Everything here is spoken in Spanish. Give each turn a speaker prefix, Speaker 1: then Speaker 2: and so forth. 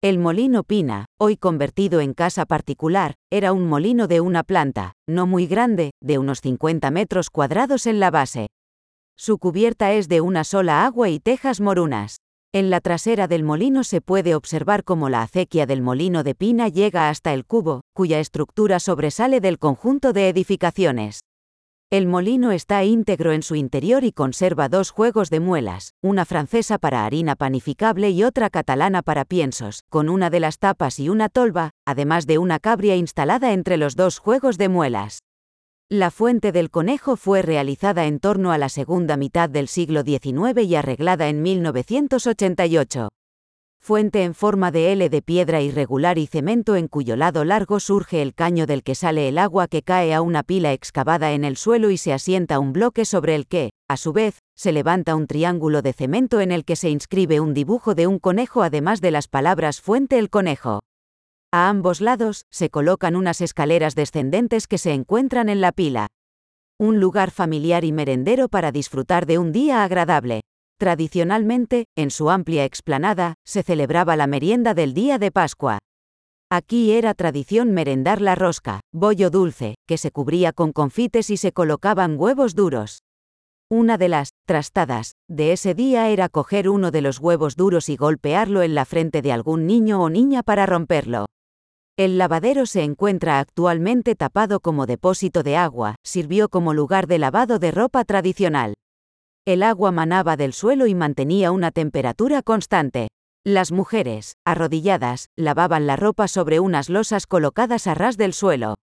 Speaker 1: El molino Pina, hoy convertido en casa particular, era un molino de una planta, no muy grande, de unos 50 metros cuadrados en la base. Su cubierta es de una sola agua y tejas morunas. En la trasera del molino se puede observar cómo la acequia del molino de Pina llega hasta el cubo, cuya estructura sobresale del conjunto de edificaciones. El molino está íntegro en su interior y conserva dos juegos de muelas, una francesa para harina panificable y otra catalana para piensos, con una de las tapas y una tolva, además de una cabria instalada entre los dos juegos de muelas. La fuente del conejo fue realizada en torno a la segunda mitad del siglo XIX y arreglada en 1988. Fuente en forma de L de piedra irregular y cemento en cuyo lado largo surge el caño del que sale el agua que cae a una pila excavada en el suelo y se asienta un bloque sobre el que, a su vez, se levanta un triángulo de cemento en el que se inscribe un dibujo de un conejo además de las palabras Fuente el Conejo. A ambos lados, se colocan unas escaleras descendentes que se encuentran en la pila. Un lugar familiar y merendero para disfrutar de un día agradable. Tradicionalmente, en su amplia explanada, se celebraba la merienda del día de Pascua. Aquí era tradición merendar la rosca, bollo dulce, que se cubría con confites y se colocaban huevos duros. Una de las trastadas de ese día era coger uno de los huevos duros y golpearlo en la frente de algún niño o niña para romperlo. El lavadero se encuentra actualmente tapado como depósito de agua, sirvió como lugar de lavado de ropa tradicional. El agua manaba del suelo y mantenía una temperatura constante. Las mujeres, arrodilladas, lavaban la ropa sobre unas losas colocadas a ras del suelo.